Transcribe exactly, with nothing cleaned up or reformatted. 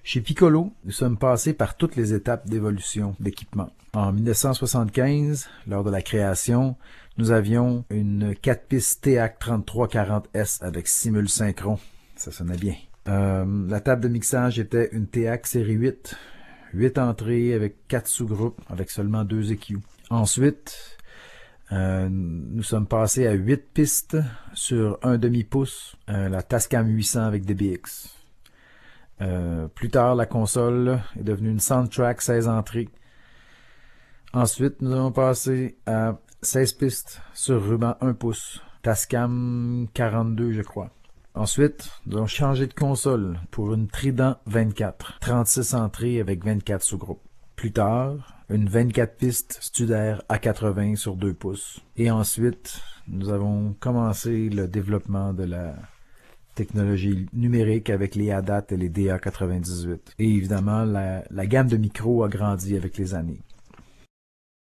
Chez Piccolo, nous sommes passés par toutes les étapes d'évolution d'équipement. En mille neuf cent soixante-quinze, lors de la création, nous avions une quatre pistes T A C trente-trois quarante S avec simul synchron. Ça sonnait bien. Euh, la table de mixage était une T A C série huit, huit entrées avec quatre sous-groupes avec seulement deux E Q. Ensuite, euh, nous sommes passés à huit pistes sur un demi-pouce, euh, la Tascam huit cents avec D B X. Euh, plus tard, la console est devenue une Soundtrack seize entrées. Ensuite, nous avons passé à seize pistes sur ruban un pouce, Tascam quarante-deux, je crois. Ensuite, nous avons changé de console pour une Trident vingt-quatre, trente-six entrées avec vingt-quatre sous-groupes. Plus tard, une vingt-quatre pistes Studer A quatre-vingts sur deux pouces. Et ensuite, nous avons commencé le développement de la technologie numérique avec les A D A T et les D A quatre-vingt-dix-huit. Et évidemment, la, la gamme de micros a grandi avec les années.